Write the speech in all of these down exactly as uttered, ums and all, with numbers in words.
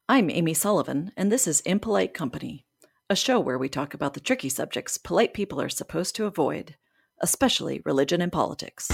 I'm Amy Sullivan, and this is Impolite Company, a show where we talk about the tricky subjects polite people are supposed to avoid, especially religion and politics.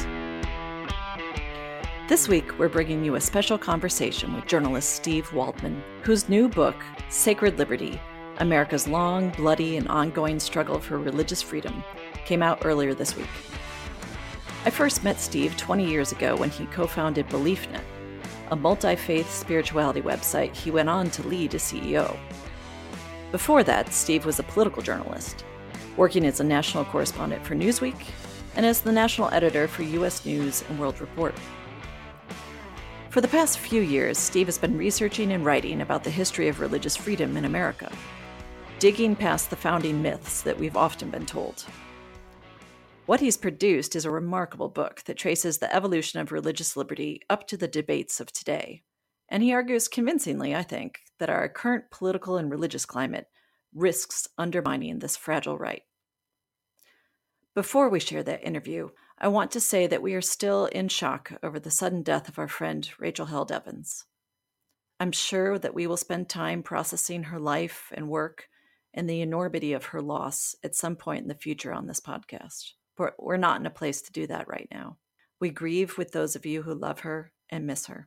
This week, we're bringing you a special conversation with journalist Steve Waldman, whose new book, Sacred Liberty, America's Long, Bloody, and Ongoing Struggle for Religious Freedom, came out earlier this week. I first met Steve twenty years ago when he co-founded BeliefNet, a multi-faith spirituality website he went on to lead as C E O. Before that, Steve was a political journalist, working as a national correspondent for Newsweek and as the national editor for U S News and World Report. For the past few years, Steve has been researching and writing about the history of religious freedom in America, digging past the founding myths that we've often been told. What he's produced is a remarkable book that traces the evolution of religious liberty up to the debates of today. And he argues convincingly, I think, that our current political and religious climate risks undermining this fragile right. Before we share that interview, I want to say that we are still in shock over the sudden death of our friend Rachel Held Evans. I'm sure that we will spend time processing her life and work and the enormity of her loss at some point in the future on this podcast. But we're not in a place to do that right now. We grieve with those of you who love her and miss her.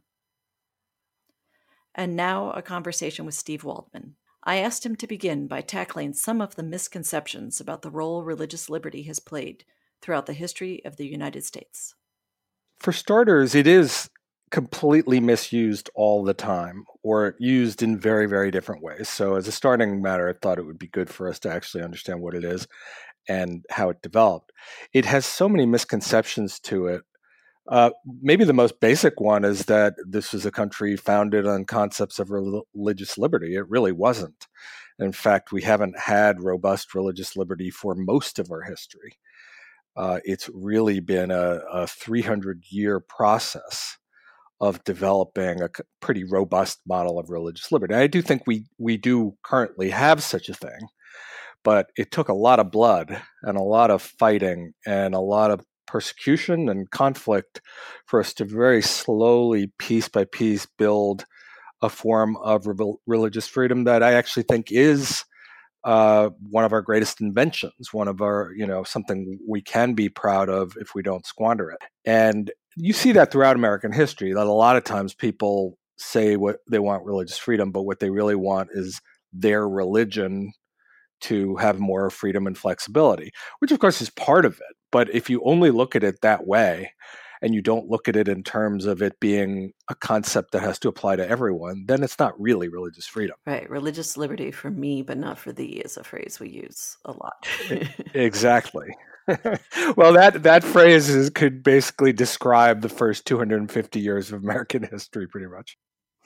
And now a conversation with Steve Waldman. I asked him to begin by tackling some of the misconceptions about the role religious liberty has played throughout the history of the United States. For starters, it is completely misused all the time, or used in very, very different ways. So as a starting matter, I thought it would be good for us to actually understand what it is and how it developed. It has so many misconceptions to it. Uh, maybe the most basic one is that this was a country founded on concepts of rel- religious liberty. It really wasn't. In fact, we haven't had robust religious liberty for most of our history. Uh, it's really been a, a three hundred year process of developing a pretty robust model of religious liberty. I do think we we do currently have such a thing, but it took a lot of blood and a lot of fighting and a lot of persecution and conflict for us to very slowly, piece by piece, build a form of re- religious freedom that I actually think is uh, one of our greatest inventions, one of our, you know, something we can be proud of if we don't squander it. And you see that throughout American history, that a lot of times people say what they want religious freedom, but what they really want is their religion to have more freedom and flexibility, which of course is part of it. But if you only look at it that way, and you don't look at it in terms of it being a concept that has to apply to everyone, then it's not really religious freedom. Right. Religious liberty for me, but not for thee is a phrase we use a lot. Exactly. Well, that, that phrase is, could basically describe the first two hundred fifty years of American history, pretty much.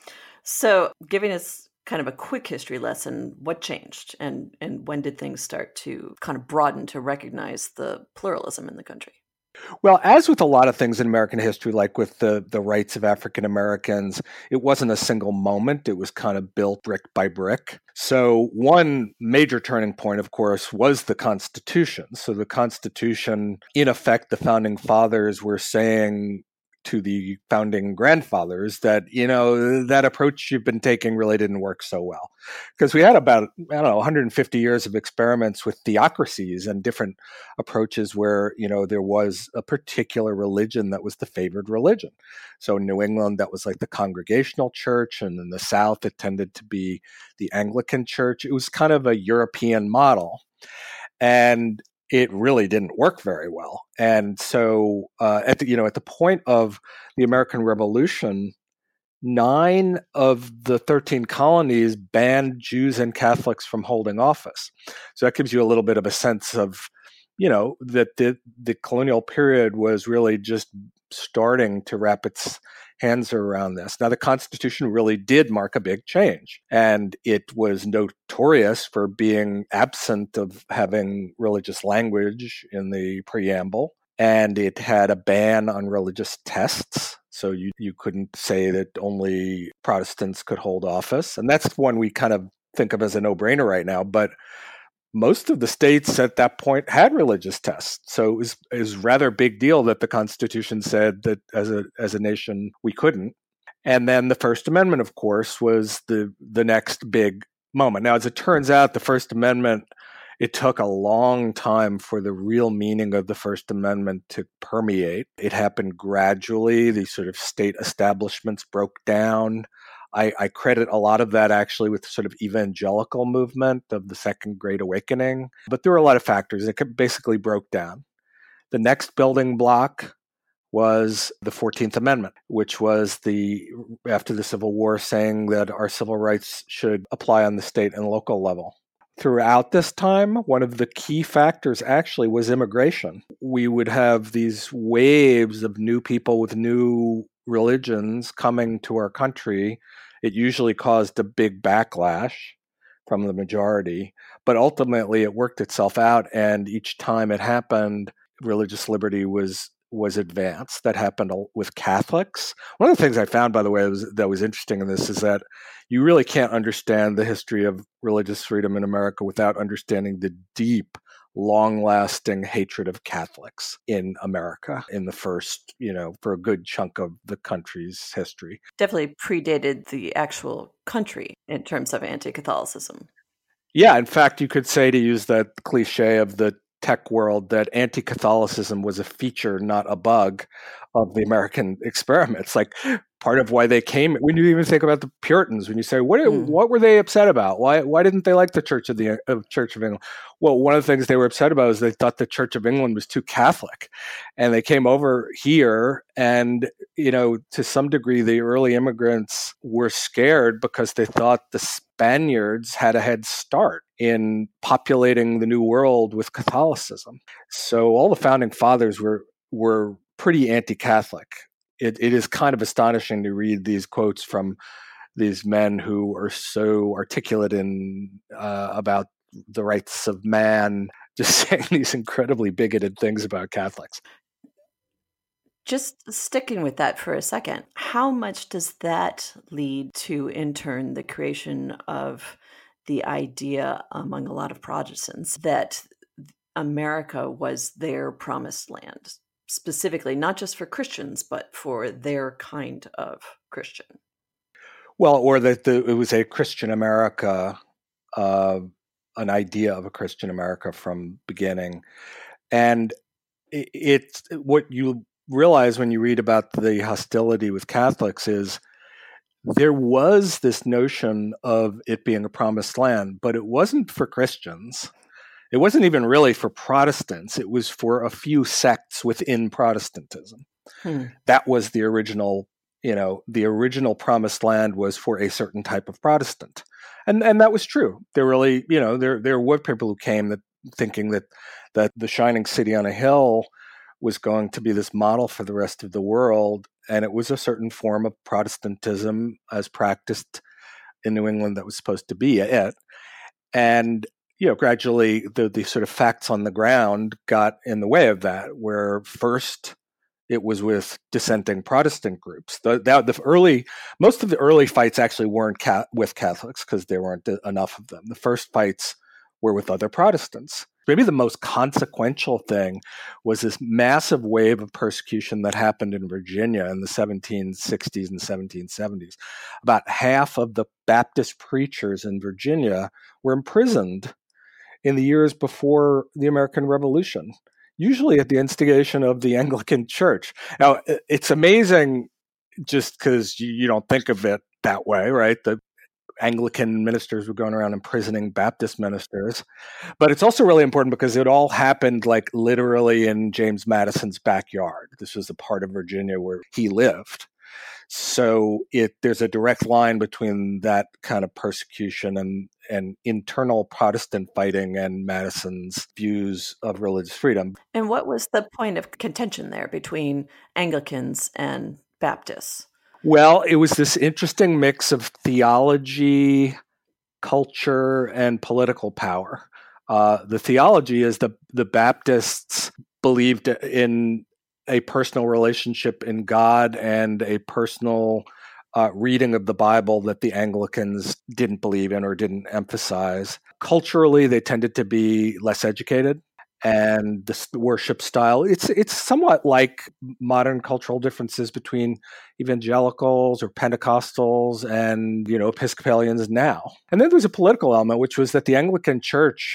So giving us kind of a quick history lesson, what changed and, and when did things start to kind of broaden to recognize the pluralism in the country? Well, as with a lot of things in American history, like with the, the rights of African Americans, it wasn't a single moment. It was kind of built brick by brick. So one major turning point, of course, was the Constitution. So the Constitution, in effect, the founding fathers were saying to the founding grandfathers that, you know, that approach you've been taking really didn't work so well. Because we had about, I don't know, one hundred fifty years of experiments with theocracies and different approaches where, you know, there was a particular religion that was the favored religion. So in New England, that was like the Congregational Church, and in the South, it tended to be the Anglican Church. It was kind of a European model. And it really didn't work very well. And so uh, at the, you know, at the point of the American Revolution, nine of the thirteen colonies banned Jews and Catholics from holding office. So that gives you a little bit of a sense of, you know, that the, the colonial period was really just starting to wrap its hands around this. Now, the Constitution really did mark a big change, and it was notorious for being absent of having religious language in the preamble, and it had a ban on religious tests. So you, you couldn't say that only Protestants could hold office. And that's one we kind of think of as a no-brainer right now, but most of the states at that point had religious tests. So it was, it was a rather big deal that the Constitution said that as a as a nation, we couldn't. And then the First Amendment, of course, was the, the next big moment. Now, as it turns out, the First Amendment, it took a long time for the real meaning of the First Amendment to permeate. It happened gradually. These sort of state establishments broke down. I, I credit a lot of that actually with the sort of evangelical movement of the Second Great Awakening. But there were a lot of factors. It basically broke down. The next building block was the fourteenth Amendment, which was the, after the Civil War, saying that our civil rights should apply on the state and local level. Throughout this time, one of the key factors actually was immigration. We would have these waves of new people with new religions coming to our country. It usually caused a big backlash from the majority, but ultimately it worked itself out, and each time it happened, religious liberty was was advanced. That happened with Catholics. One of the things I found, by the way, was, that was interesting in this is that you really can't understand the history of religious freedom in America without understanding the deep, long-lasting hatred of Catholics in America in the first, you know, for a good chunk of the country's history. Definitely predated the actual country in terms of anti-Catholicism. Yeah, in fact, you could say, to use that cliche of the tech world, that anti-Catholicism was a feature, not a bug, of the American experiments. Like, part of why they came, when you even think about the Puritans, when you say, what mm. what were they upset about? Why why didn't they like the Church of the uh, Church of England? Well, one of the things they were upset about is they thought the Church of England was too Catholic. And they came over here, and, you know, to some degree, the early immigrants were scared because they thought the Spaniards had a head start in populating the New World with Catholicism. So all the founding fathers were were pretty anti-Catholic. It, it is kind of astonishing to read these quotes from these men who are so articulate in uh, about the rights of man, just saying these incredibly bigoted things about Catholics. Just sticking with that for a second, how much does that lead to, in turn, the creation of the idea among a lot of Protestants that America was their promised land? Specifically, not just for Christians, but for their kind of Christian. Well, or that the, it was a Christian America, uh, an idea of a Christian America from beginning. And it, it's what you realize when you read about the hostility with Catholics is there was this notion of it being a promised land, but it wasn't for Christians. It wasn't even really for Protestants. It was for a few sects within Protestantism. Hmm. That was the original, you know, the original promised land was for a certain type of Protestant. And and that was true. There really, you know, there there were people who came that thinking that that the shining city on a hill was going to be this model for the rest of the world. And it was a certain form of Protestantism as practiced in New England that was supposed to be it. And you know, gradually the, the sort of facts on the ground got in the way of that, where first it was with dissenting Protestant groups. The, the, the early, most of the early fights actually weren't ca- with Catholics because there weren't enough of them. The first fights were with other Protestants. Maybe the most consequential thing was this massive wave of persecution that happened in Virginia in the seventeen sixties and seventeen seventies. About half of the Baptist preachers in Virginia were imprisoned in the years before the American Revolution, usually at the instigation of the Anglican Church. Now, it's amazing just because you, you don't think of it that way, right? The Anglican ministers were going around imprisoning Baptist ministers. But it's also really important because it all happened like literally in James Madison's backyard. This was a part of Virginia where he lived. So it there's a direct line between that kind of persecution and, and internal Protestant fighting and Madison's views of religious freedom. And what was the point of contention there between Anglicans and Baptists? Well, it was this interesting mix of theology, culture, and political power. Uh, the theology is the the Baptists believed in a personal relationship in God and a personal uh, reading of the Bible that the Anglicans didn't believe in or didn't emphasize. Culturally, they tended to be less educated. and the worship style. It's it's somewhat like modern cultural differences between evangelicals or Pentecostals and, you know, Episcopalians now. And then there's a political element, which was that the Anglican Church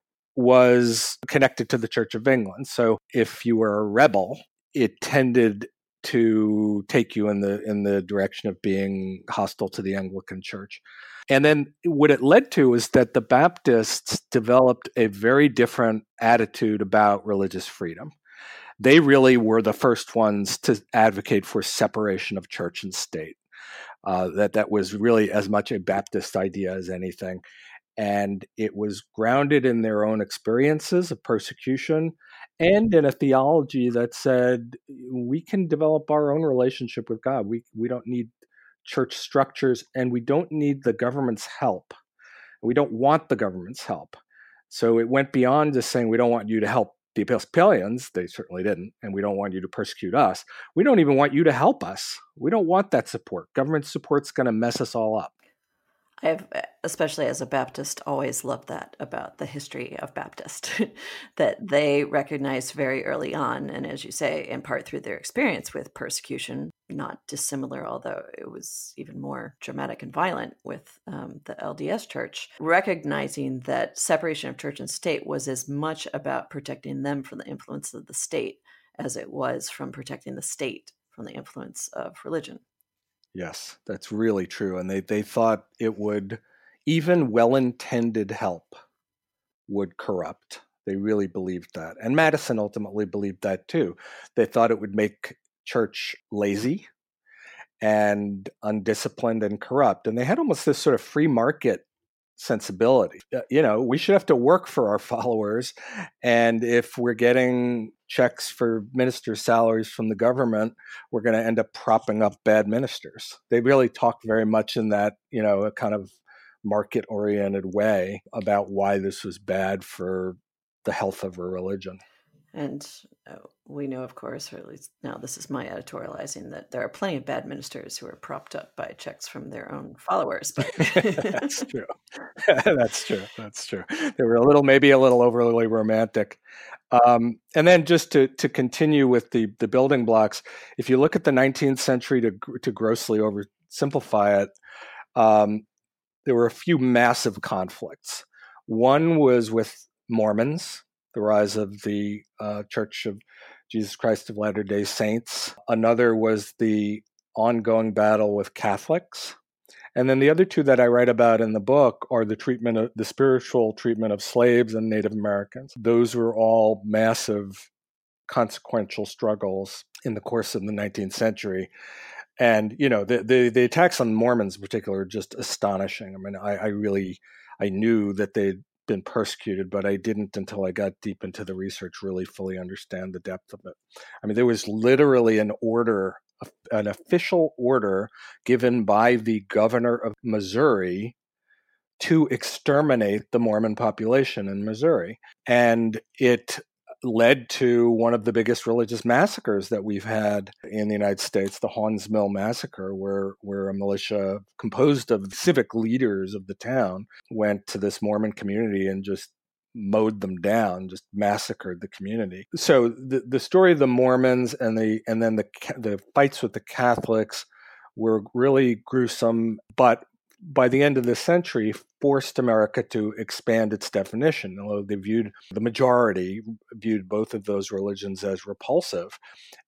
was connected to the Church of England. So if you were a rebel, it tended to take you in the in the direction of being hostile to the Anglican Church. And then what it led to is that the Baptists developed a very different attitude about religious freedom. They really were the first ones to advocate for separation of church and state. Uh, that that was really as much a Baptist idea as anything. And it was grounded in their own experiences of persecution and in a theology that said we can develop our own relationship with God. We we don't need church structures, and we don't need the government's help. We don't want the government's help. So it went beyond just saying we don't want you to help the Episcopalians. They certainly didn't. And we don't want you to persecute us. We don't even want you to help us. We don't want that support. Government support's going to mess us all up. I've, especially as a Baptist, always loved that about the history of Baptist, that they recognized very early on, and as you say, in part through their experience with persecution, not dissimilar, although it was even more dramatic and violent with um, the L D S Church, recognizing that separation of church and state was as much about protecting them from the influence of the state as it was from protecting the state from the influence of religion. Yes, that's really true. And they, they thought it would, even well-intended help would corrupt. They really believed that. And Madison ultimately believed that too. They thought it would make church lazy and undisciplined and corrupt. And they had almost this sort of free market sensibility. You know, we should have to work for our followers. And if we're getting checks for ministers' salaries from the government, we're going to end up propping up bad ministers. They really talked very much in that, you know, a kind of market-oriented way about why this was bad for the health of a religion. And uh, we know, of course, or at least now this is my editorializing, that there are plenty of bad ministers who are propped up by checks from their own followers. But That's true. That's true. That's true. They were a little, maybe a little overly romantic. Um, and then just to to continue with the the building blocks, if you look at the nineteenth century, to to grossly oversimplify it, um, there were a few massive conflicts. One was with Mormons, the rise of the uh, Church of Jesus Christ of Latter-day Saints. Another was the ongoing battle with Catholics. And then the other two that I write about in the book are the treatment of the spiritual treatment of slaves and Native Americans. Those were all massive, consequential struggles in the course of the nineteenth century. And, you know, the the, the attacks on Mormons in particular are just astonishing. I mean, I, I really, I knew that they'd been persecuted, but I didn't until I got deep into the research really fully understand the depth of it. I mean, there was literally an order, an official order given by the governor of Missouri to exterminate the Mormon population in Missouri. And it led to one of the biggest religious massacres that we've had in the United States, the Haun's Mill Massacre, where, where a militia composed of civic leaders of the town went to this Mormon community and just mowed them down, just massacred the community. So the, the story of the Mormons and the and then the the fights with the Catholics were really gruesome, but by the end of the century, forced America to expand its definition. Although they viewed, the majority viewed both of those religions as repulsive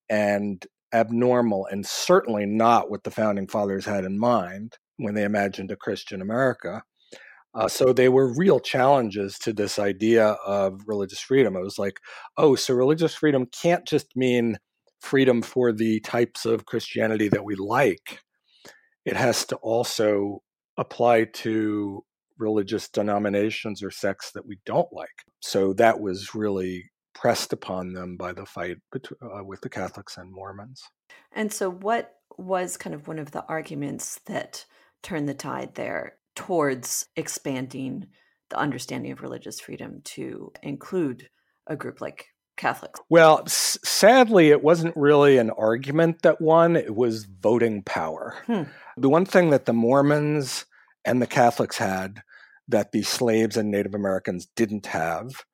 and abnormal, and certainly not what the founding fathers had in mind when they imagined a Christian America. Uh, so they were real challenges to this idea of religious freedom. It was like, oh, so religious freedom can't just mean freedom for the types of Christianity that we like. It has to also apply to religious denominations or sects that we don't like. So that was really pressed upon them by the fight between, uh, with the Catholics and Mormons. And so what was kind of one of the arguments that turned the tide there towards expanding the understanding of religious freedom to include a group like Catholics? Well, s- sadly, it wasn't really an argument that won. It was voting power. Hmm. The one thing that the Mormons and the Catholics had that the slaves and Native Americans didn't have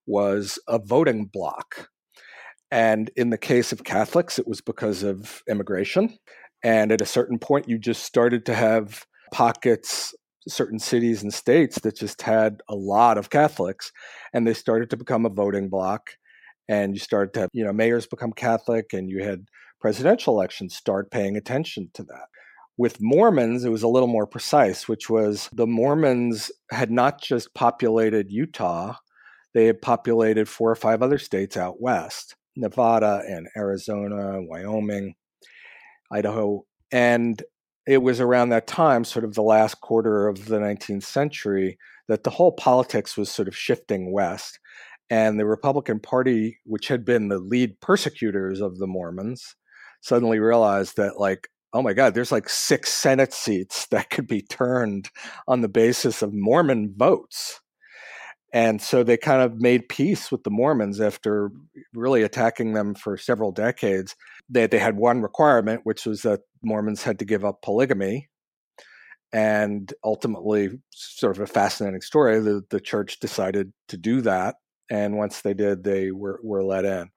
was a voting bloc. And in the case of Catholics, it was because of immigration. And at a certain point, you just started to have pockets, certain cities and states that just had a lot of Catholics, and they started to become a voting bloc. And you started to have, you know, mayors become Catholic, and you had presidential elections start paying attention to that. With Mormons, it was a little more precise, which was the Mormons had not just populated Utah, they had populated four or five other states out west, Nevada and Arizona, Wyoming, Idaho. And it was around that time, sort of the last quarter of the nineteenth century, that the whole politics was sort of shifting west. And the Republican Party, which had been the lead persecutors of the Mormons, suddenly realized that, like, oh my God, there's like six Senate seats that could be turned on the basis of Mormon votes. And so they kind of made peace with the Mormons after really attacking them for several decades. They, they had one requirement, which was that Mormons had to give up polygamy. And ultimately, sort of a fascinating story, the, the church decided to do that. And once they did, they were, were let in.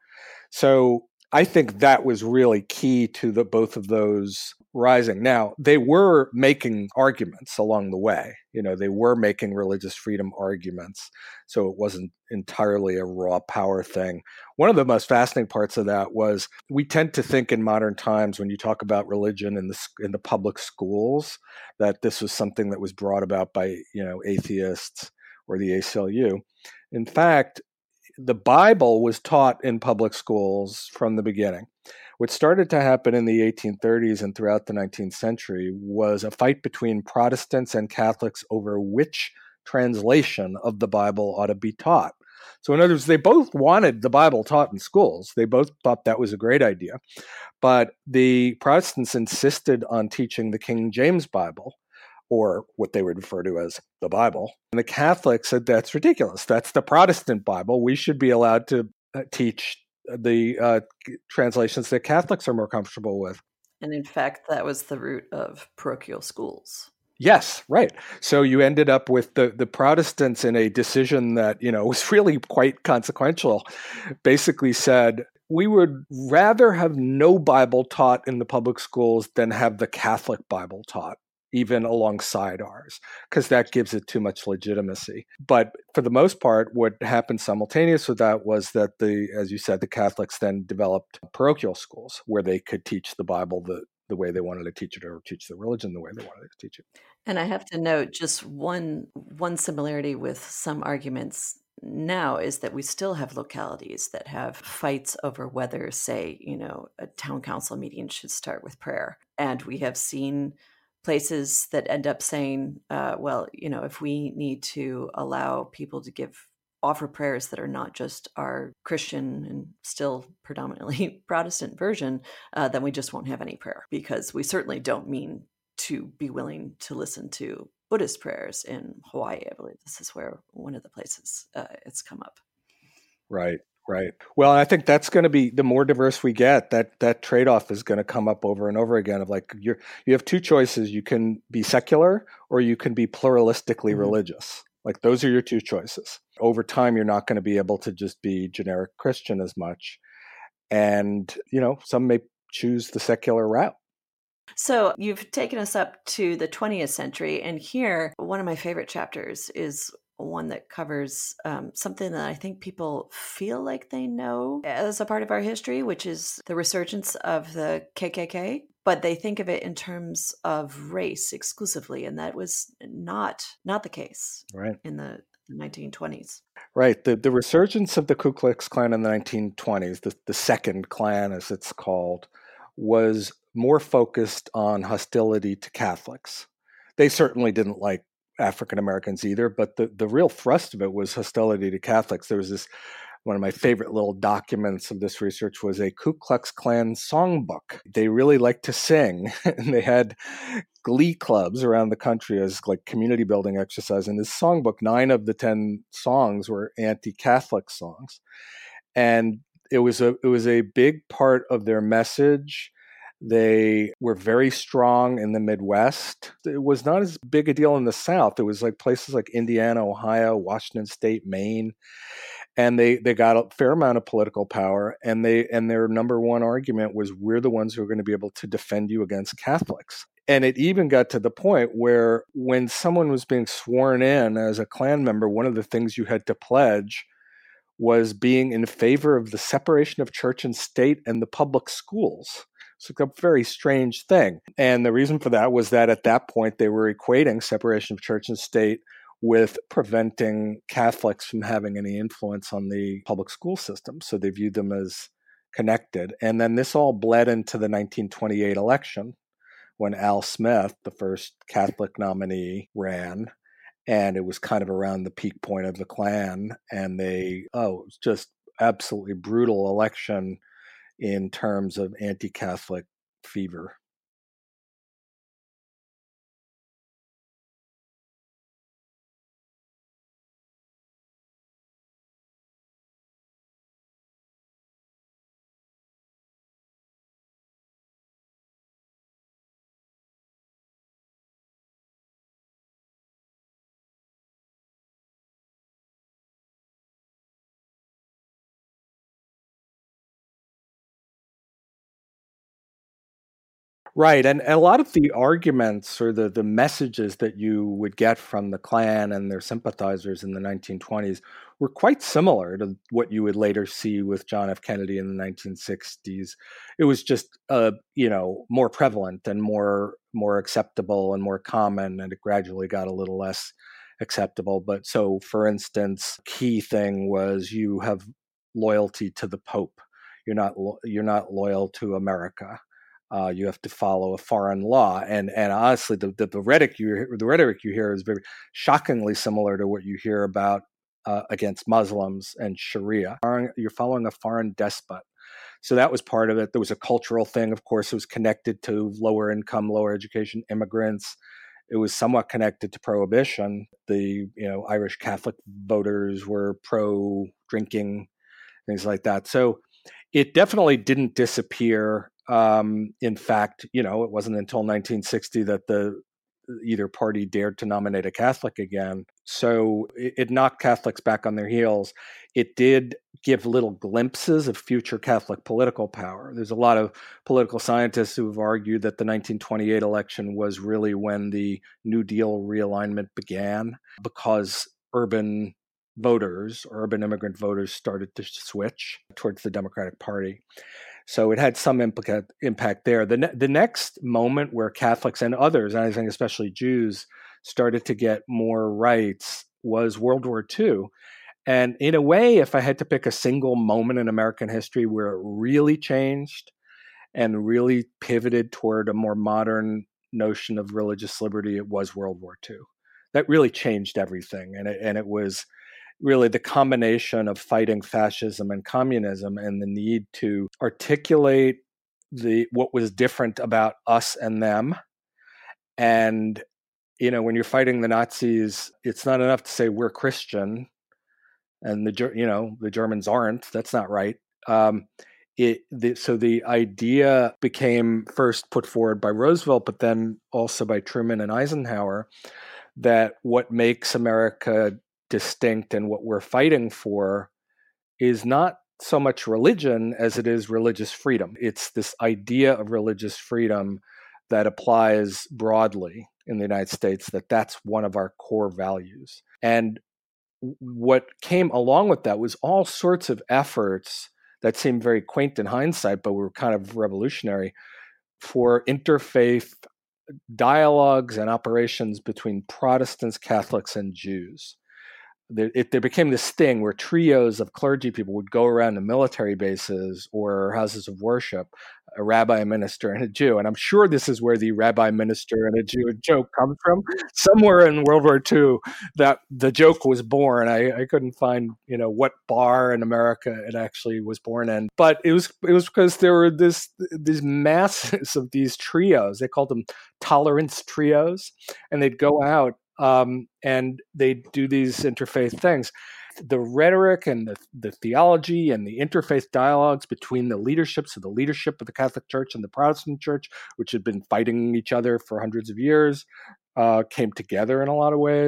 So I think that was really key to the both of those rising. Now, they were making arguments along the way. You know, they were making religious freedom arguments. So it wasn't entirely a raw power thing. One of the most fascinating parts of that was we tend to think in modern times when you talk about religion in the in the public schools that this was something that was brought about by, you know, atheists or the A C L U. In fact, the Bible was taught in public schools from the beginning. What started to happen in the eighteen thirties and throughout the nineteenth century was a fight between Protestants and Catholics over which translation of the Bible ought to be taught. So in other words, they both wanted the Bible taught in schools. They both thought that was a great idea. But the Protestants insisted on teaching the King James Bible, or what they would refer to as the Bible. And the Catholics said, that's ridiculous. That's the Protestant Bible. We should be allowed to uh, teach the uh, translations that Catholics are more comfortable with. And in fact, that was the root of parochial schools. Yes, right. So you ended up with the, the Protestants in a decision that, you know, was really quite consequential, basically said, we would rather have no Bible taught in the public schools than have the Catholic Bible taught, even alongside ours, because that gives it too much legitimacy. But for the most part, what happened simultaneous with that was that the, as you said, the Catholics then developed parochial schools where they could teach the Bible the, the way they wanted to teach it, or teach the religion the way they wanted to teach it. And I have to note just one one similarity with some arguments now is that we still have localities that have fights over whether, say, you know, a town council meeting should start with prayer. And we have seen places that end up saying, uh, well, you know, if we need to allow people to give offer prayers that are not just our Christian and still predominantly Protestant version, uh, then we just won't have any prayer, because we certainly don't mean to be willing to listen to Buddhist prayers in Hawaii. I believe this is where one of the places uh, it's come up. Right. Right. Well, I think that's going to be, the more diverse we get, that that trade-off is going to come up over and over again of like, you're, you have two choices. You can be secular or you can be pluralistically mm-hmm. religious. Like those are your two choices. Over time, you're not going to be able to just be generic Christian as much. And, you know, some may choose the secular route. So you've taken us up to the twentieth century. And here, one of my favorite chapters is one that covers um, something that I think people feel like they know as a part of our history, which is the resurgence of the K K K. But they think of it in terms of race exclusively. And that was not not the case right. in the nineteen twenties. Right. The the resurgence of the Ku Klux Klan in the nineteen twenties, the, the second Klan as it's called, was more focused on hostility to Catholics. They certainly didn't like African Americans either, but the, the real thrust of it was hostility to Catholics. There was this, one of my favorite little documents of this research was a Ku Klux Klan songbook. They really liked to sing, and they had glee clubs around the country as like community building exercise. In this songbook, nine of the ten songs were anti-Catholic songs. And it was a it was a big part of their message. They were very strong in the Midwest. It was not as big a deal in the South. It was like places like Indiana, Ohio, Washington State, Maine. And they, they got a fair amount of political power, and they and their number one argument was, we're the ones who are going to be able to defend you against Catholics. And it even got to the point where when someone was being sworn in as a Klan member, one of the things you had to pledge was being in favor of the separation of church and state and the public schools. It's like a very strange thing. And the reason for that was that at that point, they were equating separation of church and state with preventing Catholics from having any influence on the public school system. So they viewed them as connected. And then this all bled into the nineteen twenty-eight election when Al Smith, the first Catholic nominee, ran. And it was kind of around the peak point of the Klan. And they, oh, it was just absolutely brutal election in terms of anti-Catholic fever. Right. And a lot of the arguments or the, the messages that you would get from the Klan and their sympathizers in the nineteen twenties were quite similar to what you would later see with John F. Kennedy in the nineteen sixties. It was just, uh, you know, more prevalent and more more acceptable and more common, and it gradually got a little less acceptable. But so, for instance, key thing was you have loyalty to the Pope. You're not you're not loyal to America. Uh, you have to follow a foreign law, and and honestly, the, the, the rhetoric you the rhetoric you hear is very shockingly similar to what you hear about uh, against Muslims and Sharia. You're following a foreign despot, so that was part of it. There was a cultural thing, of course. It was connected to lower income, lower education immigrants. It was somewhat connected to prohibition. The you know Irish Catholic voters were pro drinking, things like that. So it definitely didn't disappear. Um, in fact, you know, it wasn't until nineteen sixty that the either party dared to nominate a Catholic again. So it, it knocked Catholics back on their heels. It did give little glimpses of future Catholic political power. There's a lot of political scientists who have argued that the nineteen twenty-eight election was really when the New Deal realignment began, because urban voters, urban immigrant voters, started to switch towards the Democratic Party. So it had some implica- impact there. The, ne- the next moment where Catholics and others, and I think especially Jews, started to get more rights was World War Two. And in a way, if I had to pick a single moment in American history where it really changed and really pivoted toward a more modern notion of religious liberty, it was World War Two. That really changed everything. And it, and it was really the combination of fighting fascism and communism and the need to articulate the what was different about us and them. And, you know, when you're fighting the Nazis, it's not enough to say we're Christian and the, you know, the Germans aren't. That's not right. Um, it, the, so the idea became first put forward by Roosevelt, but then also by Truman and Eisenhower, that what makes America distinct and what we're fighting for is not so much religion as it is religious freedom. It's this idea of religious freedom that applies broadly in the United States, that that's one of our core values. And what came along with that was all sorts of efforts that seem very quaint in hindsight, but were kind of revolutionary, for interfaith dialogues and operations between Protestants, Catholics, and Jews. There, it, there became this thing where trios of clergy people would go around to military bases or houses of worship, a rabbi, a minister, and a Jew. And I'm sure this is where the rabbi, minister, and a Jew joke comes from. Somewhere in World War Two, that the joke was born. I, I couldn't find, you know, what bar in America it actually was born in, but it was it was because there were this these masses of these trios. They called them tolerance trios, and they'd go out. Um, and they do these interfaith things. The rhetoric and the, the theology and the interfaith dialogues between the leaderships of the leadership of the Catholic Church and the Protestant Church, which had been fighting each other for hundreds of years, uh, came together in a lot of ways.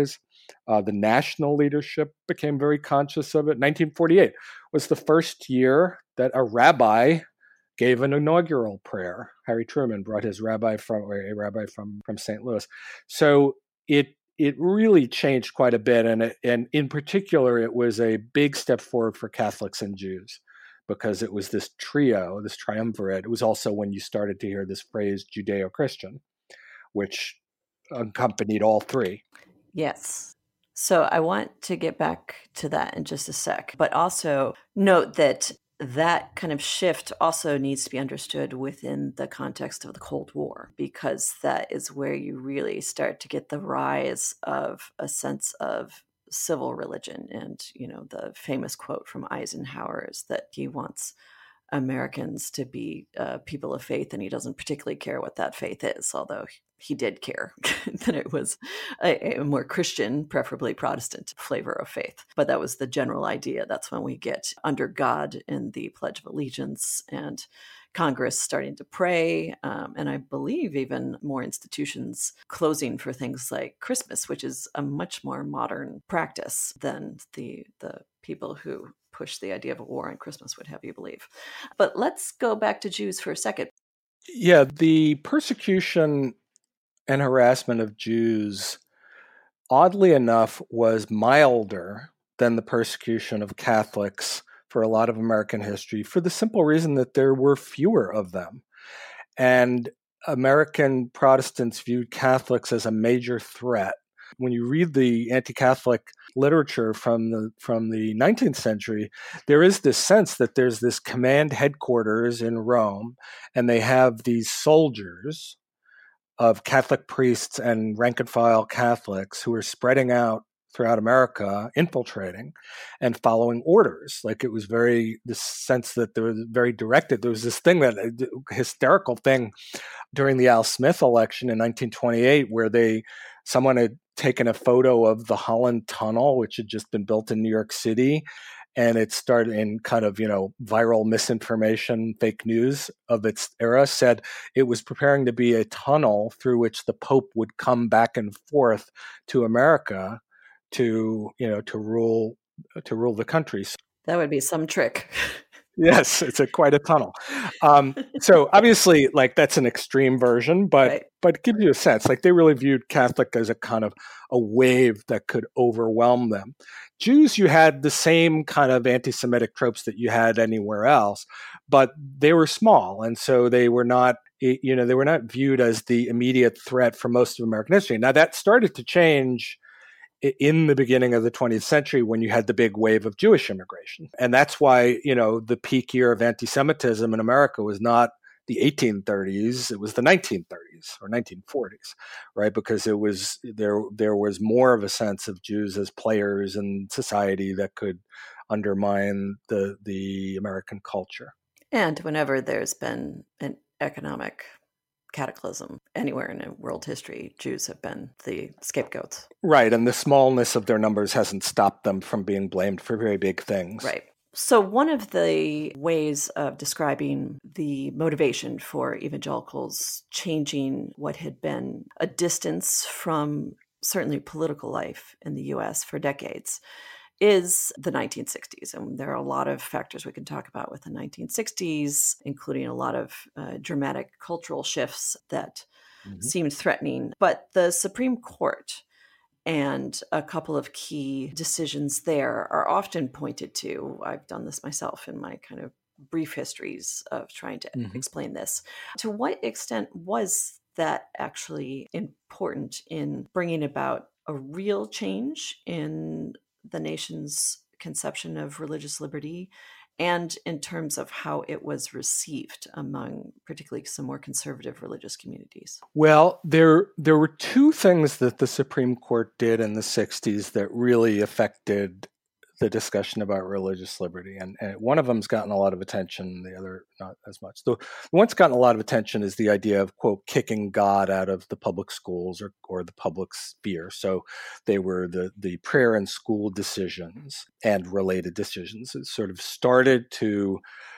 Uh, the national leadership became very conscious of it. nineteen forty-eight was the first year that a rabbi gave an inaugural prayer. Harry Truman brought his rabbi from, or a rabbi from, from Saint Louis. So it it really changed quite a bit. And, it, and in particular, it was a big step forward for Catholics and Jews, because it was this trio, this triumvirate. It was also when you started to hear this phrase Judeo-Christian, which accompanied all three. Yes. So I want to get back to that in just a sec, but also note that that kind of shift also needs to be understood within the context of the Cold War, because that is where you really start to get the rise of a sense of civil religion. And, you know, the famous quote from Eisenhower is that he wants Americans to be uh, people of faith, and he doesn't particularly care what that faith is, although he did care that it was a, a more Christian, preferably Protestant flavor of faith. But that was the general idea. That's when we get under God in the Pledge of Allegiance, and Congress starting to pray, um, and I believe even more institutions closing for things like Christmas, which is a much more modern practice than the the people who push the idea of a war on Christmas would have you believe. But let's go back to Jews for a second. Yeah, the persecution and harassment of Jews, oddly enough, was milder than the persecution of Catholics for a lot of American history, for the simple reason that there were fewer of them. And American Protestants viewed Catholics as a major threat. When you read the anti-Catholic literature from the from the nineteenth century, there is this sense that there's this command headquarters in Rome, and they have these soldiers of Catholic priests and rank-and-file Catholics who are spreading out throughout America, infiltrating and following orders. Like, it was very, this sense that there was very directed. There was this thing that, uh, hysterical thing during the Al Smith election in nineteen twenty-eight, where they, someone had taken a photo of the Holland Tunnel, which had just been built in New York City. And it started in kind of, you know, viral misinformation, fake news of its era, said it was preparing to be a tunnel through which the Pope would come back and forth to America to, you know, to rule, to rule the country. That would be some trick. Yes, it's a quite a tunnel. Um, so obviously, like, that's an extreme version, but right. but it gives you a sense. Like, they really viewed Catholic as a kind of a wave that could overwhelm them. Jews, you had the same kind of anti-Semitic tropes that you had anywhere else, but they were small, and so they were not, you know, they were not viewed as the immediate threat for most of American history. Now, that started to change in the beginning of the twentieth century, when you had the big wave of Jewish immigration. And that's why, you know, the peak year of anti-Semitism in America was not the eighteen thirties, it was the nineteen thirties or nineteen forties, right? Because it was, there, there was more of a sense of Jews as players in society that could undermine the, the American culture. And whenever there's been an economic cataclysm anywhere in world history, Jews have been the scapegoats. Right, and the smallness of their numbers hasn't stopped them from being blamed for very big things. Right. So one of the ways of describing the motivation for evangelicals changing what had been a distance from certainly political life in the U S for decades is the nineteen sixties. And there are a lot of factors we can talk about with the nineteen sixties, including a lot of uh, dramatic cultural shifts that mm-hmm. seemed threatening. But the Supreme Court and a couple of key decisions there are often pointed to. I've done this myself in my kind of brief histories of trying to mm-hmm. explain this. To what extent was that actually important in bringing about a real change in the nation's conception of religious liberty, and in terms of how it was received among particularly some more conservative religious communities? Well, there there were two things that the Supreme Court did in the sixties that really affected the discussion about religious liberty. And, and one of them's gotten a lot of attention, the other not as much. The one that's gotten a lot of attention is the idea of, quote, kicking God out of the public schools or, or the public sphere. So they were the, the prayer and school decisions and related decisions. It sort of started to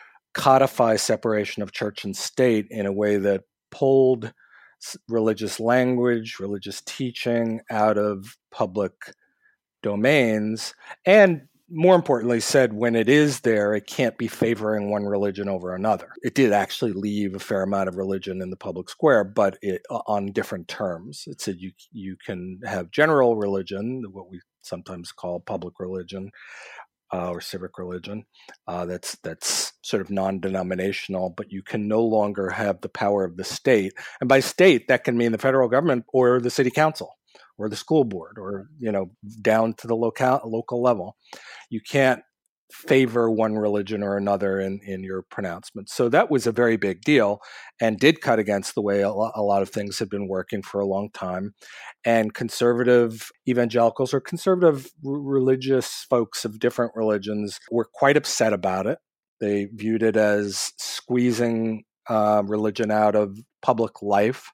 codify separation of church and state in a way that pulled religious language, religious teaching out of public domains, and more importantly said, when it is there, it can't be favoring one religion over another. It did actually leave a fair amount of religion in the public square, but it, on different terms. It said you you can have general religion, what we sometimes call public religion, uh, or civic religion, uh, that's that's sort of non-denominational, but you can no longer have the power of the state. And by state, that can mean the federal government or the city council or the school board, or, you know, down to the local local level. You can't favor one religion or another in, in your pronouncements. So that was a very big deal and did cut against the way a lot, a lot of things had been working for a long time. And conservative evangelicals or conservative r- religious folks of different religions were quite upset about it. They viewed it as squeezing uh, religion out of public life.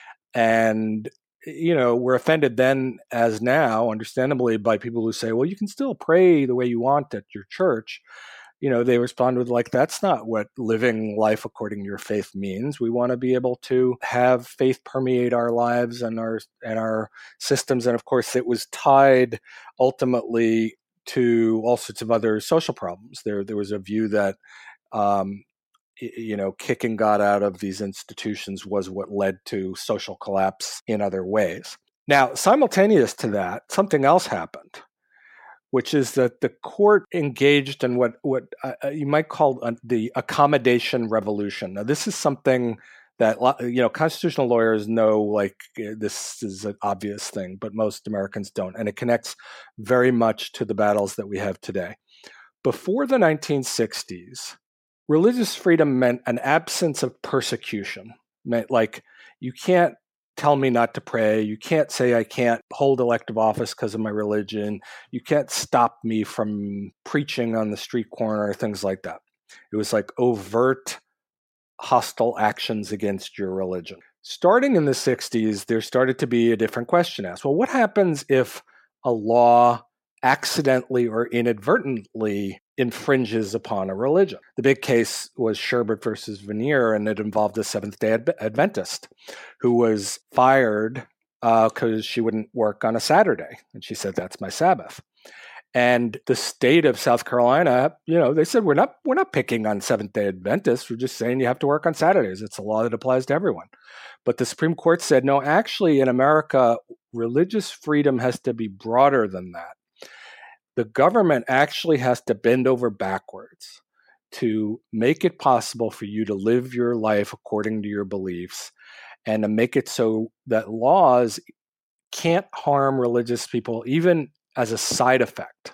And you know, we're offended then as now, understandably, by people who say, well, you can still pray the way you want at your church. You know, they respond with like, that's not what living life according to your faith means. We want to be able to have faith permeate our lives and our and our systems. And of course, it was tied ultimately to all sorts of other social problems. There, there was a view that um, you know, kicking God out of these institutions was what led to social collapse in other ways. Now, simultaneous to that, something else happened, which is that the court engaged in what, what uh, you might call uh, the accommodation revolution. Now, this is something that, you know, constitutional lawyers know, like, this is an obvious thing, but most Americans don't. And it connects very much to the battles that we have today. Before the nineteen sixties, religious freedom meant an absence of persecution. Meant like, you can't tell me not to pray. You can't say I can't hold elective office because of my religion. You can't stop me from preaching on the street corner, things like that. It was like overt hostile actions against your religion. Starting in the sixties, there started to be a different question asked. Well, what happens if a law accidentally or inadvertently infringes upon a religion? The big case was Sherbert versus Veneer, and it involved a Seventh-day Adventist who was fired because uh, she wouldn't work on a Saturday. And she said, that's my Sabbath. And the state of South Carolina, you know, they said, we're not we're not picking on Seventh-day Adventists. We're just saying you have to work on Saturdays. It's a law that applies to everyone. But the Supreme Court said, no, actually, in America, religious freedom has to be broader than that. The government actually has to bend over backwards to make it possible for you to live your life according to your beliefs, and to make it so that laws can't harm religious people, even as a side effect.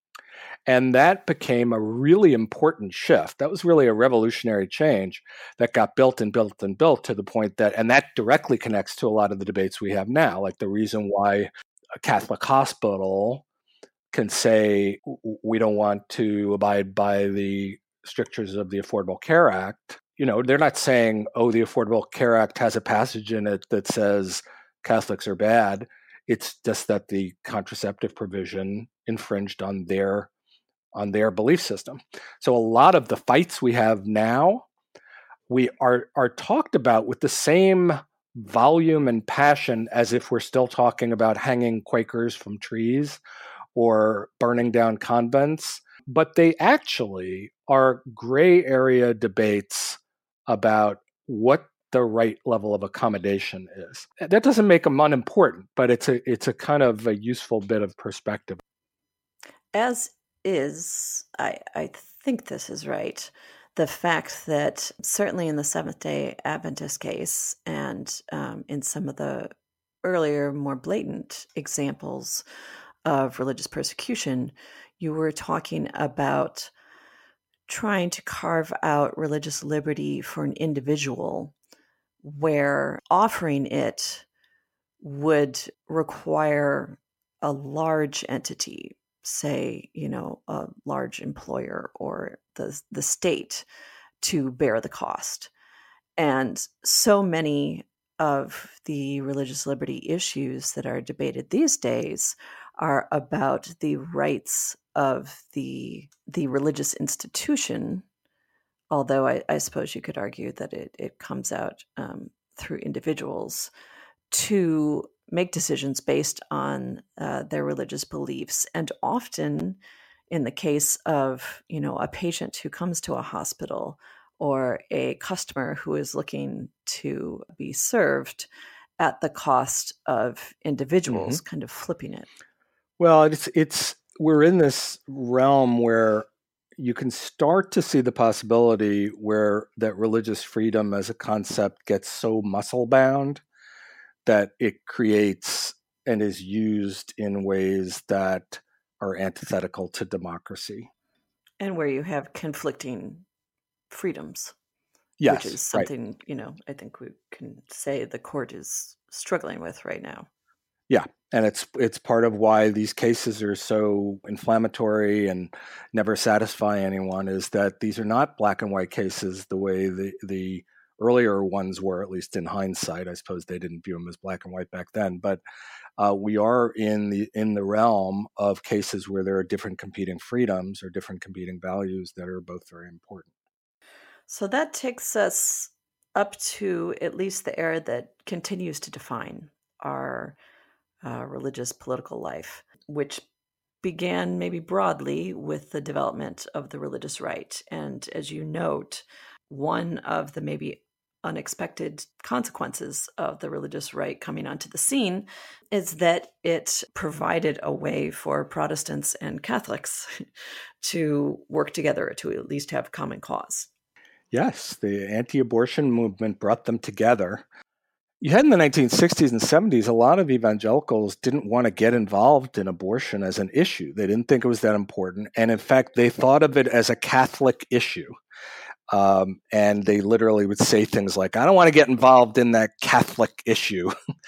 And that became a really important shift. That was really a revolutionary change that got built and built and built to the point that, and that directly connects to a lot of the debates we have now, like the reason why a Catholic hospital can say, we don't want to abide by the strictures of the Affordable Care Act. You know, they're not saying, oh, the Affordable Care Act has a passage in it that says Catholics are bad. It's just that the contraceptive provision infringed on their on their belief system. So a lot of the fights we have now, we are are talked about with the same volume and passion as if we're still talking about hanging Quakers from trees or burning down convents, but they actually are gray area debates about what the right level of accommodation is. That doesn't make them unimportant, but it's a it's a kind of a useful bit of perspective. As is, I, I think this is right, the fact that certainly in the Seventh-day Adventist case and um, in some of the earlier, more blatant examples of religious persecution, you were talking about trying to carve out religious liberty for an individual, where offering it would require a large entity, say, you know, a large employer or the the state, to bear the cost. And so many of the religious liberty issues that are debated these days are about the rights of the the religious institution, although I, I suppose you could argue that it, it comes out um, through individuals, to make decisions based on uh, their religious beliefs. And often, in the case of, you know, a patient who comes to a hospital or a customer who is looking to be served, at the cost of individuals, Mm-hmm. kind of flipping it. Well, it's it's we're in this realm where you can start to see the possibility where that religious freedom as a concept gets so muscle bound that it creates and is used in ways that are antithetical to democracy. And where you have conflicting freedoms, which Yes, is right. something, you know, I think we can say the court is struggling with right now. Yeah, and it's it's part of why these cases are so inflammatory and never satisfy anyone, is that these are not black and white cases the way the the earlier ones were, at least in hindsight. I suppose they didn't view them as black and white back then, but uh, we are in the in the realm of cases where there are different competing freedoms or different competing values that are both very important. So that takes us up to at least the era that continues to define our uh, religious political life, which began maybe broadly with the development of the religious right. And as you note, one of the maybe unexpected consequences of the religious right coming onto the scene is that it provided a way for Protestants and Catholics to work together, to at least have common cause. Yes, the anti-abortion movement brought them together. You had in the nineteen sixties and seventies, a lot of evangelicals didn't want to get involved in abortion as an issue. They didn't think it was that important. And in fact, they thought of it as a Catholic issue. Um, and they literally would say things like, I don't want to get involved in that Catholic issue.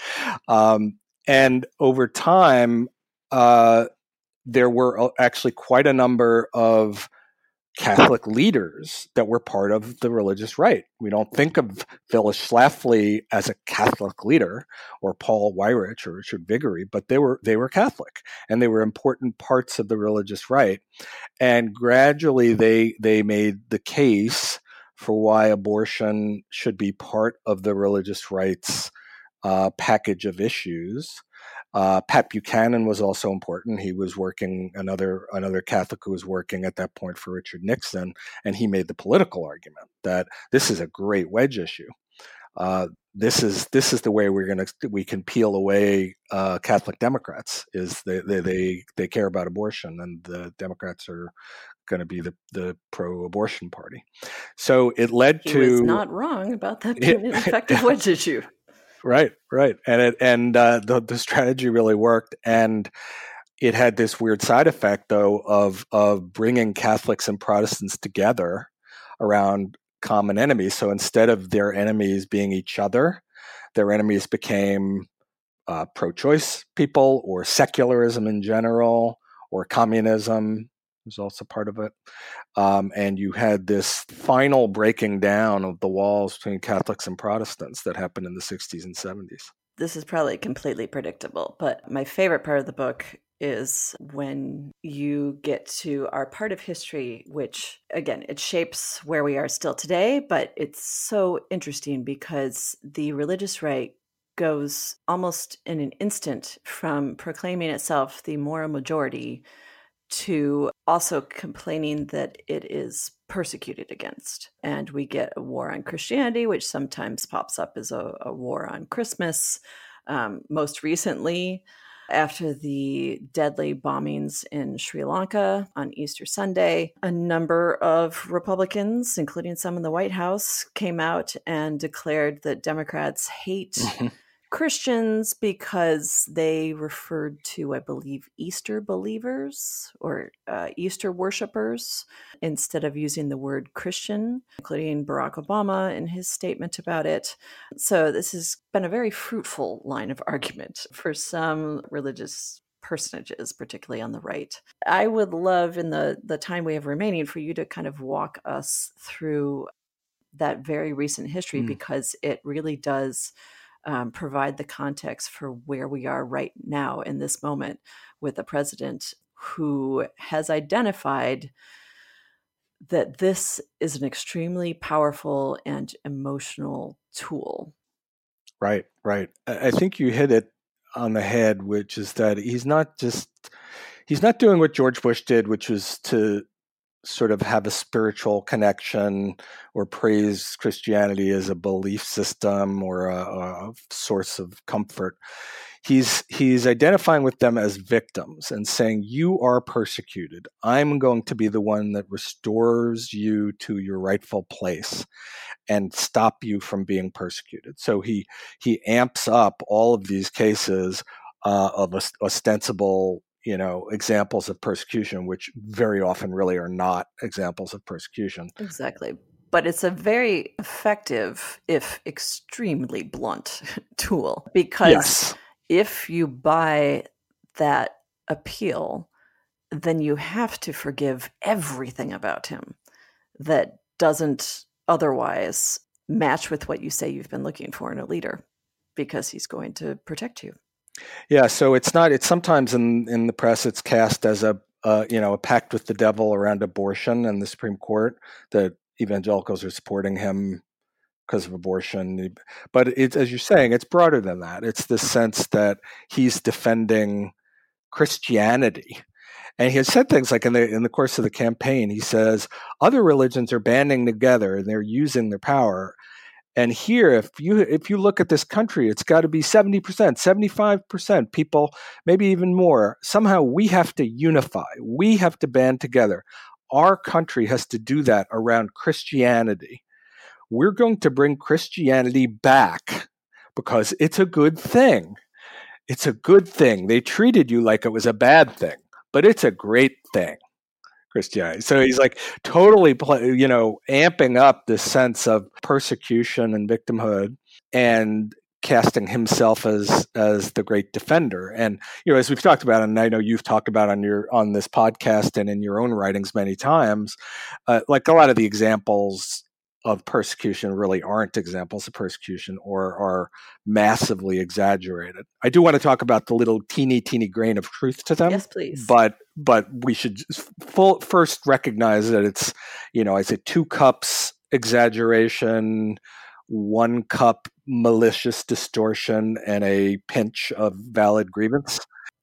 um, and over time, uh, there were actually quite a number of Catholic leaders that were part of the religious right. We don't think of Phyllis Schlafly as a Catholic leader, or Paul Weyrich or Richard Viguerie, but they were they were Catholic, and they were important parts of the religious right. And gradually, they they made the case for why abortion should be part of the religious rights uh, package of issues. Uh, Pat Buchanan was also important. He was working another another Catholic who was working at that point for Richard Nixon, and he made the political argument that this is a great wedge issue. Uh, this is this is the way we're going to we can peel away uh, Catholic Democrats. Is they, they they they care about abortion, and the Democrats are going to be the the pro-abortion party. So it led he to was not wrong about that being an effective wedge issue. Right, right, and it and uh, the the strategy really worked, and it had this weird side effect though of of bringing Catholics and Protestants together around common enemies. So instead of their enemies being each other, their enemies became uh, pro-choice people, or secularism in general, or communism was also part of it. Um, and you had this final breaking down of the walls between Catholics and Protestants that happened in the sixties and seventies. This is probably completely predictable, but my favorite part of the book is when you get to our part of history, which, again, it shapes where we are still today, but it's so interesting because the religious right goes almost in an instant from proclaiming itself the moral majority to also complaining that it is persecuted against. And we get a war on Christianity, which sometimes pops up as a, a war on Christmas. Um, most recently, after the deadly bombings in Sri Lanka on Easter Sunday, a number of Republicans, including some in the White House, came out and declared that Democrats hate Christians because they referred to, I believe, Easter believers or uh, Easter worshipers instead of using the word Christian, including Barack Obama in his statement about it. So this has been a very fruitful line of argument for some religious personages, particularly on the right. I would love, in the, the time we have remaining, for you to kind of walk us through that very recent history, Mm. because it really does Um, provide the context for where we are right now in this moment with a president who has identified that this is an extremely powerful and emotional tool. Right, right. I I think you hit it on the head, which is that he's not just, he's not doing what George Bush did, which was to sort of have a spiritual connection or praise Christianity as a belief system or a, a source of comfort. He's he's identifying with them as victims and saying, you are persecuted. I'm going to be the one that restores you to your rightful place and stop you from being persecuted. So he he amps up all of these cases uh, of ostensible, you know, examples of persecution, which very often really are not examples of persecution. Exactly. But it's a very effective, if extremely blunt, tool, because yes. If you buy that appeal, then you have to forgive everything about him that doesn't otherwise match with what you say you've been looking for in a leader, because he's going to protect you. Yeah, so it's not. It's sometimes in, in the press it's cast as a uh, you know a pact with the devil around abortion in the Supreme Court, that evangelicals are supporting him because of abortion. But it's, as you're saying, it's broader than that. It's the sense that he's defending Christianity. And he has said things like in the in the course of the campaign, he says other religions are banding together and they're using their power. And here, if you if you look at this country, it's got to be seventy percent, seventy-five percent people, maybe even more. Somehow we have to unify. We have to band together. Our country has to do that around Christianity. We're going to bring Christianity back because it's a good thing. It's a good thing. They treated you like it was a bad thing, but it's a great thing, Christianity. So he's like totally, you know, amping up this sense of persecution and victimhood and casting himself as as the great defender. And, you know, as we've talked about, and I know you've talked about on your on this podcast and in your own writings many times, uh, like a lot of the examples of persecution really aren't examples of persecution or are massively exaggerated. I do want to talk about the little teeny, teeny grain of truth to them. Yes, please. But but we should full, first recognize that it's, you know, I say two cups exaggeration, one cup malicious distortion, and a pinch of valid grievance.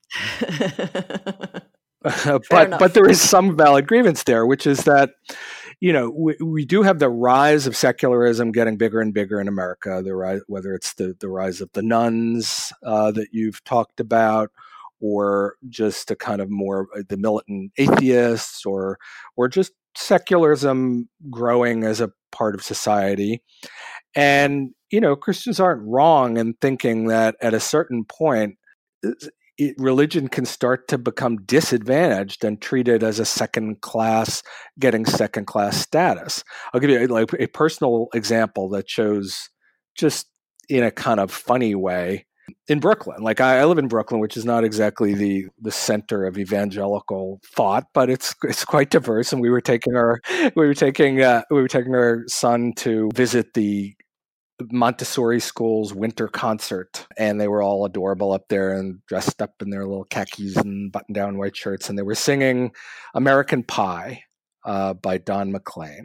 but enough. But there is some valid grievance there, which is that, you know, we, we do have the rise of secularism getting bigger and bigger in America. The rise, whether it's the, the rise of the nuns uh, that you've talked about, or just a kind of more the militant atheists, or or just secularism growing as a part of society. And, you know, Christians aren't wrong in thinking that at a certain point, It, religion can start to become disadvantaged and treated as a second class, getting second class status. I'll give you like a personal example that shows just in a kind of funny way. In Brooklyn, like I, I live in Brooklyn, which is not exactly the the center of evangelical thought, but it's it's quite diverse. And we were taking our we were taking uh, we were taking our son to visit the Montessori school's winter concert, and they were all adorable up there and dressed up in their little khakis and button-down white shirts, and they were singing American Pie uh, by Don McLean.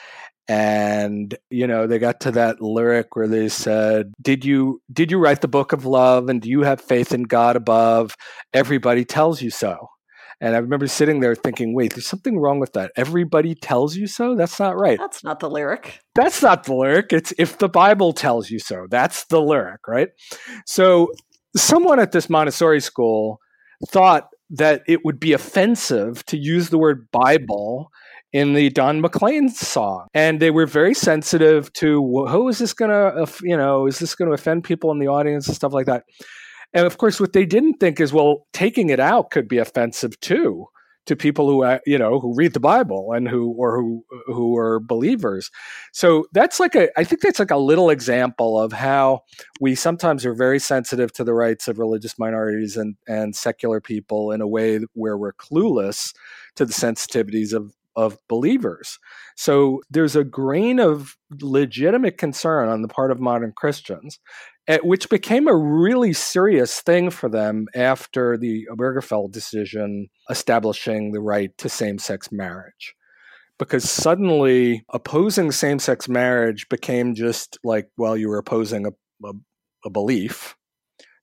And, you know, they got to that lyric where they said, did you did you write the book of love, and do you have faith in God above? Everybody tells you so. And I remember sitting there thinking, wait, there's something wrong with that. Everybody tells you so? That's not right. That's not the lyric. That's not the lyric. It's if the Bible tells you so. That's the lyric, right? So someone at this Montessori school thought that it would be offensive to use the word Bible in the Don McLean song. And they were very sensitive to, well, who is this going to, you know, is this going to offend people in the audience and stuff like that? And of course, what they didn't think is, well, taking it out could be offensive too to people who, uh, you know, who read the Bible and who, or who, who are believers. So that's like a, I think that's like a little example of how we sometimes are very sensitive to the rights of religious minorities and, and secular people in a way where we're clueless to the sensitivities of, of believers. So there's a grain of legitimate concern on the part of modern Christians, which became a really serious thing for them after the Obergefell decision establishing the right to same-sex marriage. Because suddenly opposing same-sex marriage became just like, well, you were opposing a, a, a belief.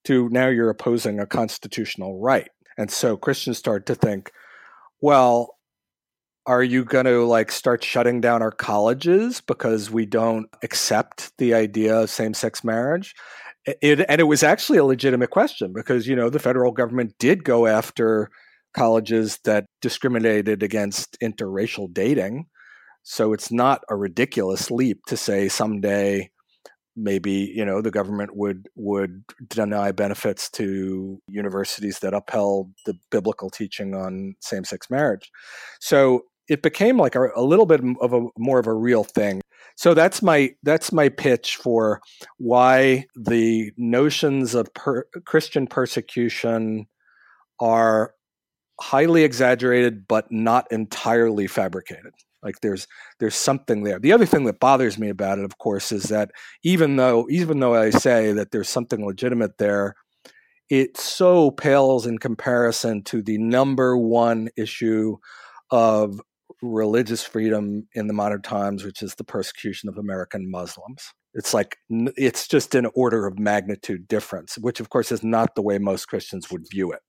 to now you're opposing a constitutional right. And so Christians start to think, well, are you going to like start shutting down our colleges because we don't accept the idea of same-sex marriage? It, and it was actually a legitimate question because, you know, the federal government did go after colleges that discriminated against interracial dating. So it's not a ridiculous leap to say someday maybe, you know, the government would would deny benefits to universities that upheld the biblical teaching on same-sex marriage. So it became like a, a little bit of a more of a real thing. So that's my that's my pitch for why the notions of per, Christian persecution are highly exaggerated, but not entirely fabricated. Like there's there's something there. The other thing that bothers me about it, of course, is that even though even though I say that there's something legitimate there, it so pales in comparison to the number one issue of religious freedom in the modern times, which is the persecution of American Muslims. It's like it's just an order of magnitude difference, which of course is not the way most Christians would view it.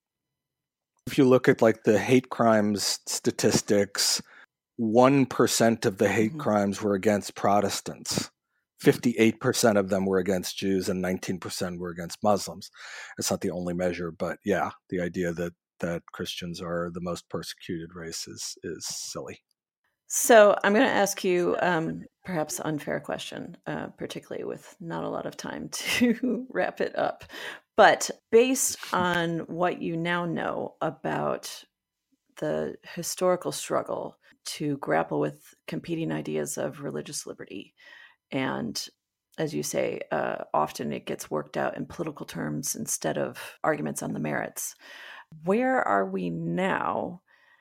If you look at like the hate crimes statistics, one percent of the hate mm-hmm. crimes were against Protestants. fifty-eight percent of them were against Jews and nineteen percent were against Muslims. It's not the only measure, but yeah, the idea that that Christians are the most persecuted race is, is silly. So I'm going to ask you um, perhaps an unfair question, uh, particularly with not a lot of time to wrap it up. But based on what you now know about the historical struggle to grapple with competing ideas of religious liberty, and as you say, uh, often it gets worked out in political terms instead of arguments on the merits. Where are we now?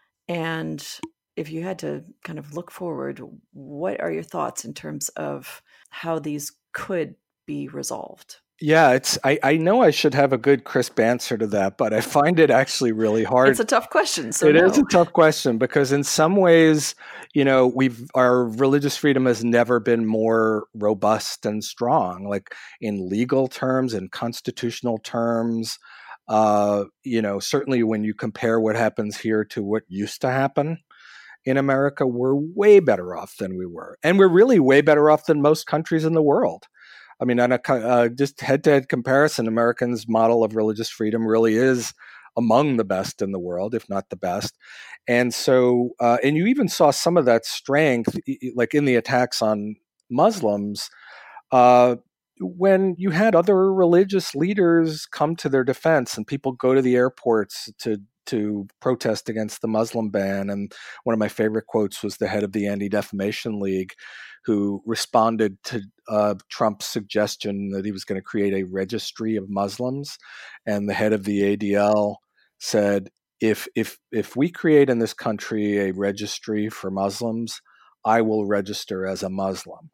And if you had to kind of look forward, what are your thoughts in terms of how these could be resolved? Yeah, it's. I, I know I should have a good, crisp answer to that, but I find it actually really hard. It's a tough question. So it no. is a tough question because in some ways, you know, we've our religious freedom has never been more robust and strong. Like in legal terms, in constitutional terms, uh, you know, certainly when you compare what happens here to what used to happen in America, we're way better off than we were, and we're really way better off than most countries in the world. I mean, on a uh, just head-to-head comparison, Americans' model of religious freedom really is among the best in the world, if not the best. And so, uh, and you even saw some of that strength, like in the attacks on Muslims, uh, when you had other religious leaders come to their defense and people go to the airports to to protest against the Muslim ban. And one of my favorite quotes was the head of the Anti-Defamation League, who responded to uh, Trump's suggestion that he was going to create a registry of Muslims. And the head of the A D L said, if if if we create in this country a registry for Muslims, I will register as a Muslim,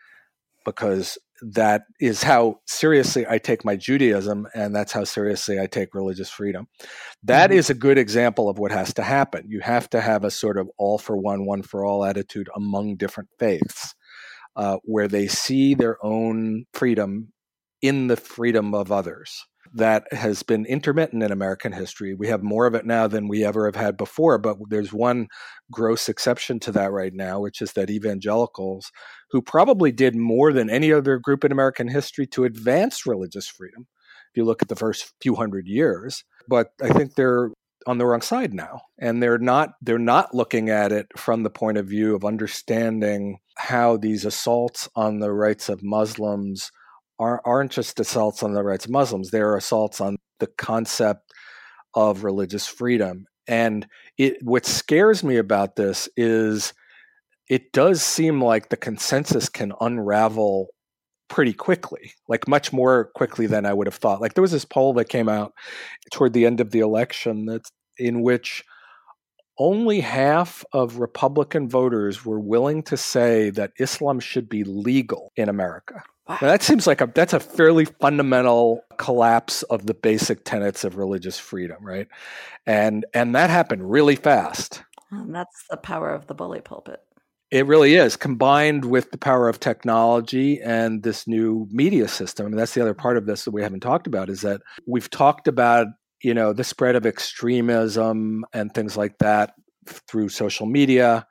because that is how seriously I take my Judaism, and that's how seriously I take religious freedom. That mm-hmm. is a good example of what has to happen. You have to have a sort of all for one, one for all attitude among different faiths, uh, where they see their own freedom in the freedom of others. That has been intermittent in American history. We have more of it now than we ever have had before, but there's one gross exception to that right now, which is that evangelicals, who probably did more than any other group in American history to advance religious freedom, if you look at the first few hundred years, but I think they're on the wrong side now. And they're not they're not looking at it from the point of view of understanding how these assaults on the rights of Muslims aren't just assaults on the rights of Muslims. They are assaults on the concept of religious freedom. And it, what scares me about this is it does seem like the consensus can unravel pretty quickly, like much more quickly than I would have thought. Like there was this poll that came out toward the end of the election that's in which only half of Republican voters were willing to say that Islam should be legal in America. Wow. Now, that seems like a, that's a fairly fundamental collapse of the basic tenets of religious freedom, right? And and that happened really fast. And that's the power of the bully pulpit. It really is, combined with the power of technology and this new media system. I mean, that's the other part of this that we haven't talked about, is that we've talked about, you know, the spread of extremism and things like that through social media.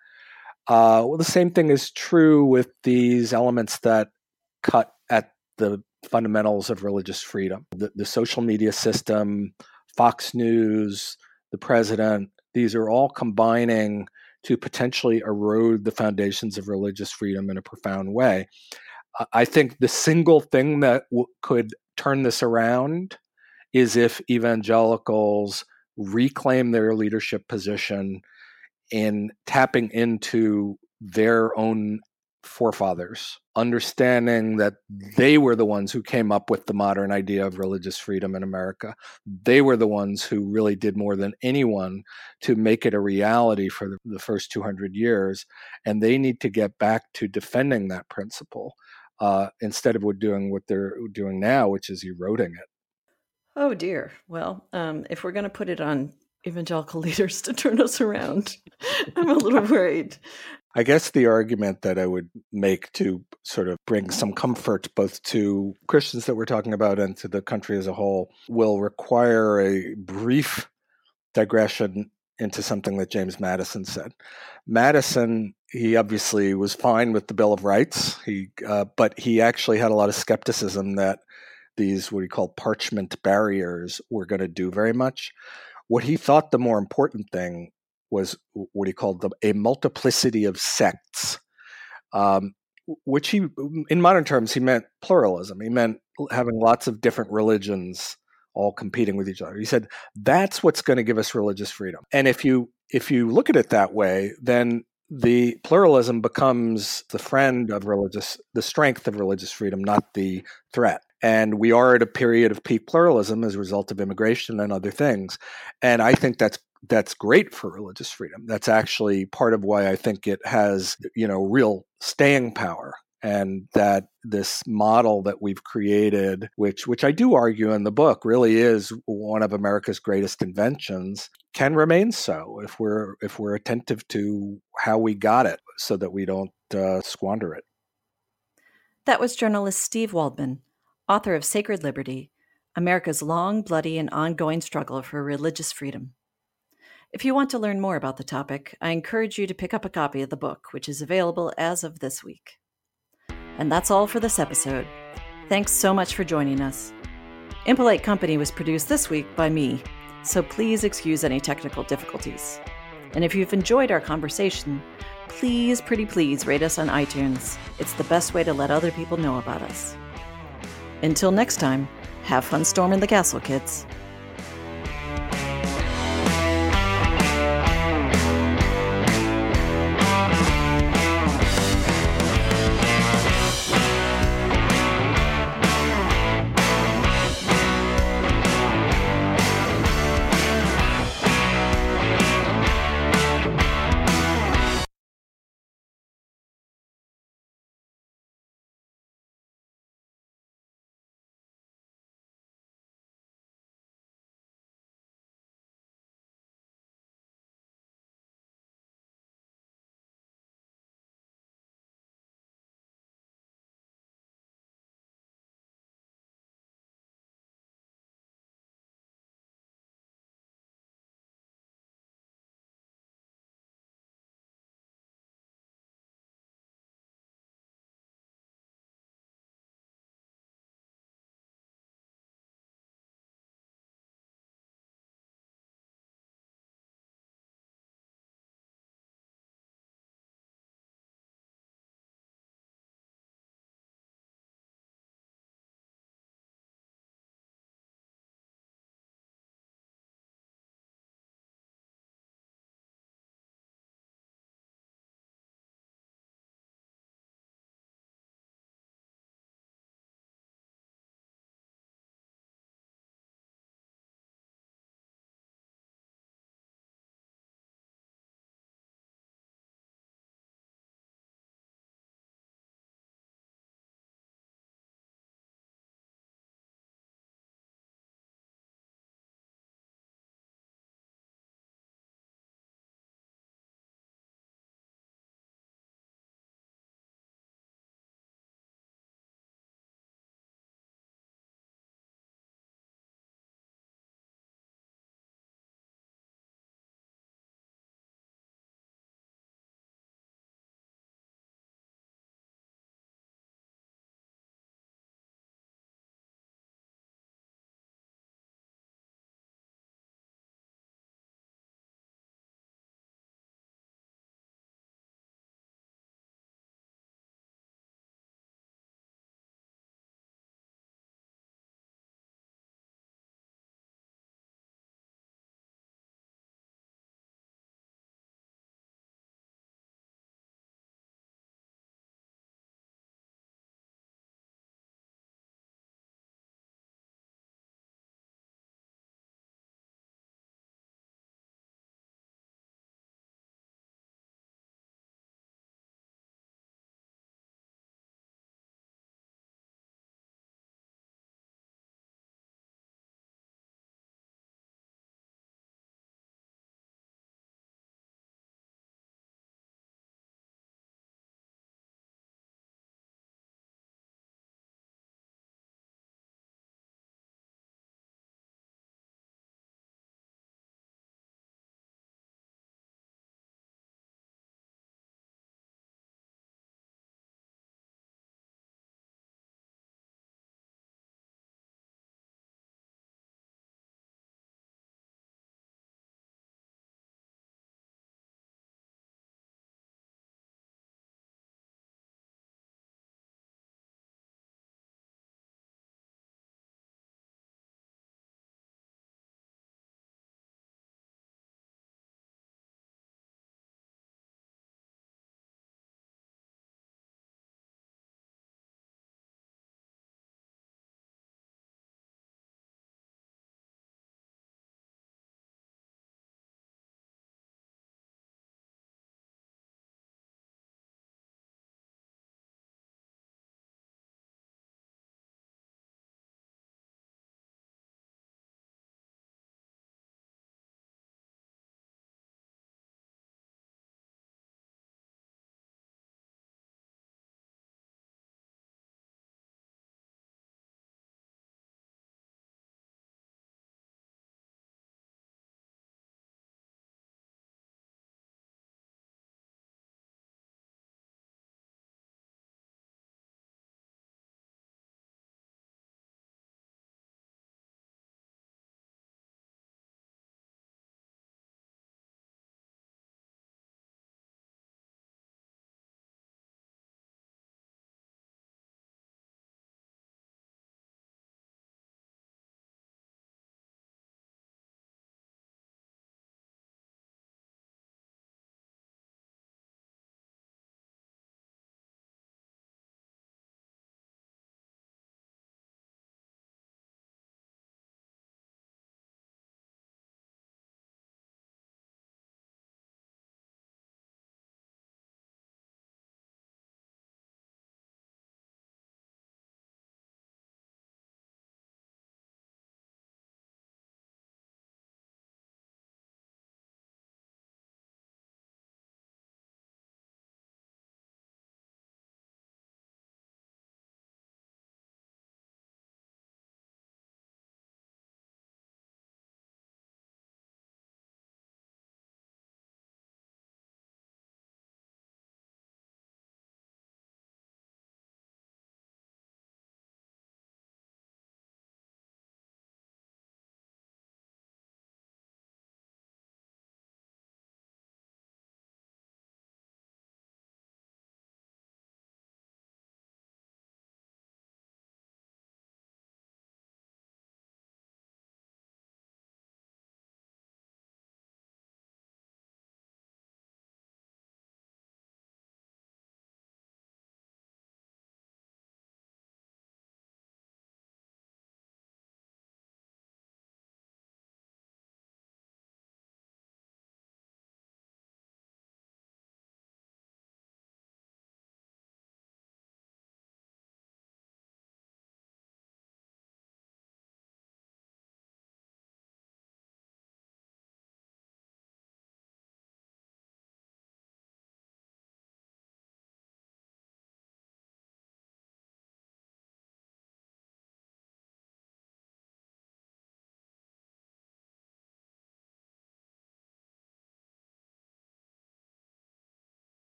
Uh, well, the same thing is true with these elements that cut at the fundamentals of religious freedom. The, the social media system, Fox News, the president, these are all combining to potentially erode the foundations of religious freedom in a profound way. I think the single thing that w- could turn this around is if evangelicals reclaim their leadership position in tapping into their own forefathers, understanding that they were the ones who came up with the modern idea of religious freedom in America. They were the ones who really did more than anyone to make it a reality for the, the first two hundred years. And they need to get back to defending that principle uh, instead of doing what they're doing now, which is eroding it. Oh, dear. Well, um, if we're going to put it on evangelical leaders to turn us around, I'm a little worried. I guess the argument that I would make to sort of bring some comfort both to Christians that we're talking about and to the country as a whole will require a brief digression into something that James Madison said. Madison, he obviously was fine with the Bill of Rights, he, uh, but he actually had a lot of skepticism that these, what he called parchment barriers, were going to do very much. What he thought the more important thing was what he called the, a multiplicity of sects, um, which he, in modern terms, he meant pluralism. He meant having lots of different religions all competing with each other. He said, that's what's going to give us religious freedom. And if you if you look at it that way, then the pluralism becomes the friend of religious, the strength of religious freedom, not the threat. And we are at a period of peak pluralism as a result of immigration and other things. And I think that's that's great for religious freedom. That's actually part of why I think it has, you know, real staying power. And that this model that we've created, which which I do argue in the book really is one of America's greatest inventions, can remain so if we're if we're attentive to how we got it so that we don't uh, squander it. That was journalist Steve Waldman, author of Sacred Liberty, America's long, bloody, and ongoing struggle for religious freedom. If you want to learn more about the topic, I encourage you to pick up a copy of the book, which is available as of this week. And that's all for this episode. Thanks so much for joining us. Impolite Company was produced this week by me, so please excuse any technical difficulties. And if you've enjoyed our conversation, please, pretty please, rate us on iTunes. It's the best way to let other people know about us. Until next time, have fun storming the castle, kids.